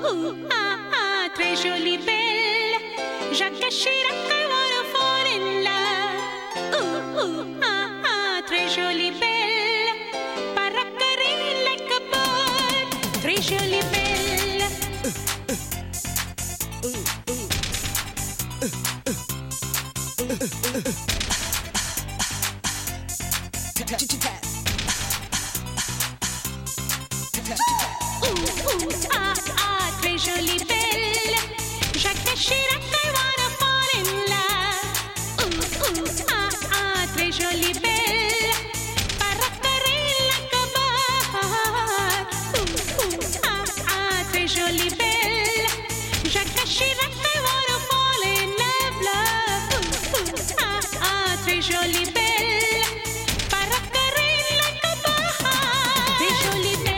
très jolie belle. Jacques Chirac, I wanna fall in love. Très jolie belle. Parakareen like a bird. Très jolie belle. Très jolie belle. Jacques Chirac, I wanna fall in love. Très jolie belle. Parakareen like a bird. Très jolie belle. Jacques Chirac, I wanna fall in love. Très jolie belle. Parakareen like a bird. Très jolie belle.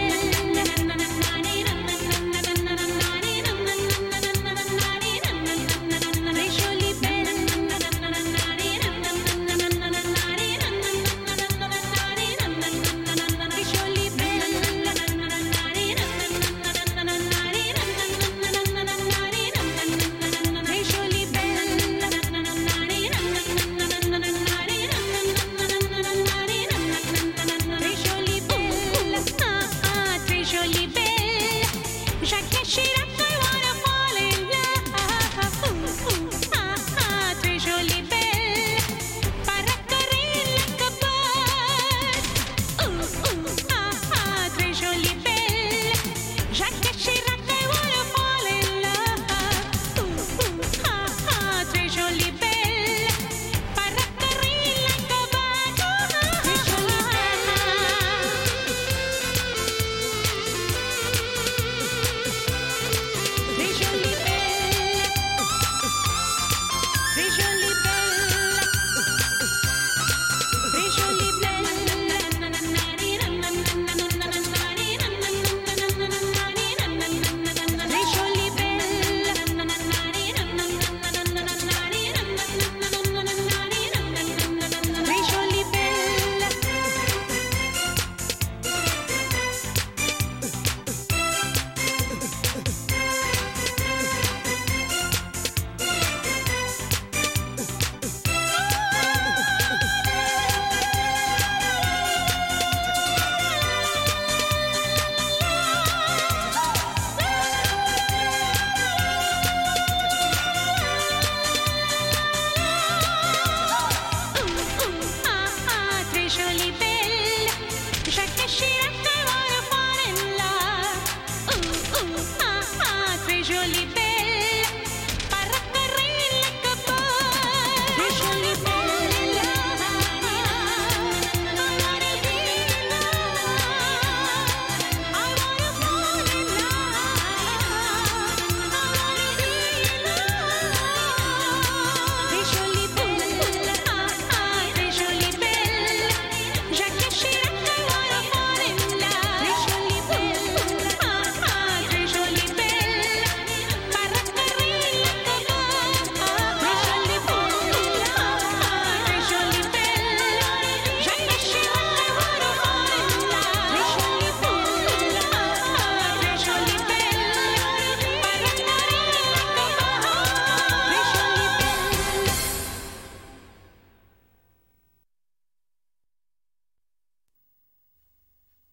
Jolie